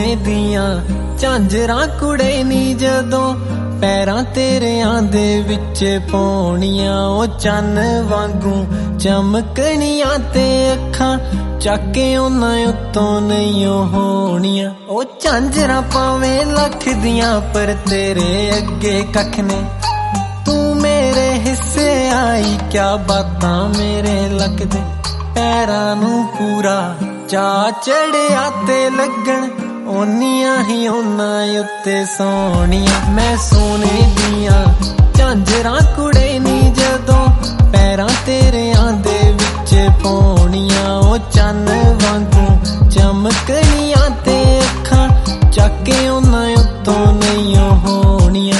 सोने दियां झांजरां कुड़े नी जदों पैरां तेरियां दे विच पौणियां ओ चन्न वांगू चमकणियां ते अखां चाके उन्हां उत्तों नहीं होणियां ओ झांजरां भावें लख दियां पर तेरे अगे कख ने तू मेरे हिस्से आई क्या बातां मेरे लगदे पैरां नूं पूरा चा चढ़िया ते लगन ओनियां ही उन्हां उत्ते सोहणियां मैं सोने दियां झांजरां कुड़े नी जदों पैरां तेरियां दे विच पौणियां ओ चन्न वांगू चमकणियां ते अखां चाके उन्हां उत्तों नहीं होणियां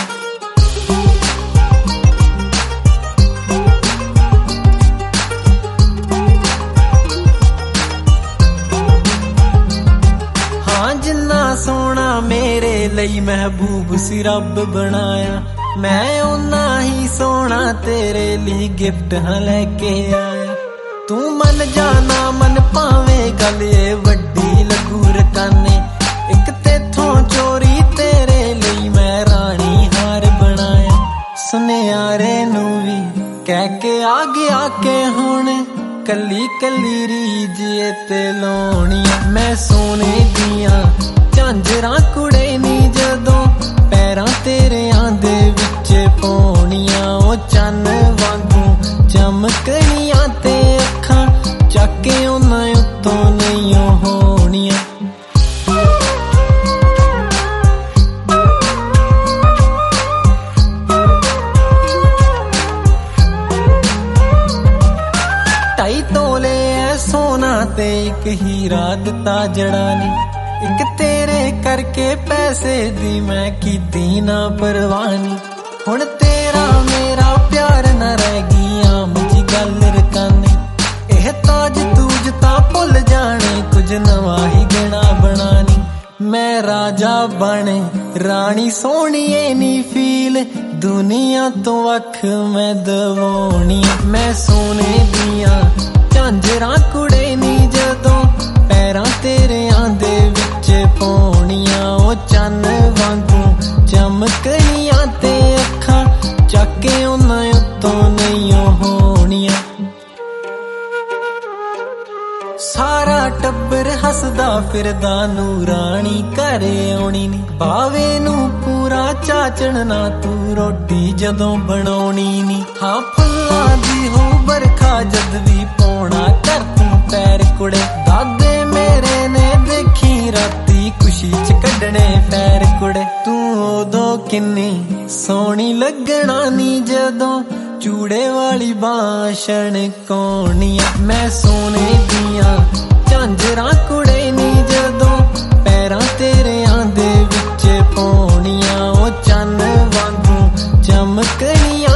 सोना मेरे लई महबूब सी रब बनाया मैं उन्ना ही सोना तेरे लिए गिफ्ट हाँ लेके आया तू मन जाना मन पावे गल ये वड्डी लगू रकाने एक तेथों चोरी तेरे लिए मैं रानी हार बनाया सुनियारे नू भी कह के आ गया के हुण कली कली रीज ते लोनिया मैं सोने दियां झांजरां कुड़े नी जदों पैरां तेरियां दे विच पौणियां ओ चन्न वांगू चमकणियां ते अखां चाके उन्हां उत्तों नहीं होणियां ढाई तोले ऐ सोना ते एक हीरा दिता जड़ा नी एक तेरे करके पैसे दी मैं कीती ना परवानी हुण तेरा मेरा प्यार न रह गई आम जी गल रकाने एह ताज तूज तां भुल जाने कुछ नवा ही देना बनानी मैं राजा बने रानी सोहणीए नी फील दुनिया तो वख मैं दवाउणी मैं सोने दियां झांजरां कुड़े नी जदों पैरां तेरियां दे विच पौणियां ओ चन्न वांगू चमकणियां ते अखां चाके उन्हां उत्तों नहीं होणियां सारा टब्बर हसदा फिरदा नूरानी घरे आउणी नी बावे नूं पूरा चाचण ना तू रोटी जदों बनाउणी नी हाँ फुल्लां दी हो बरखा जद भी पौना कर तूं पैर कुड़े दादे मेरे ने देखी राती खुशी च कड्डणे पैर कुड़े तू उदों किन्नी सोहणी लगना नी जदों चूड़े वाली बांछण कौणियां मैं सोने दियां झांजरां कुड़े नी जदों पैरां तेरियां दे विच पौणियां ओ चन्न वांगू चमकणियां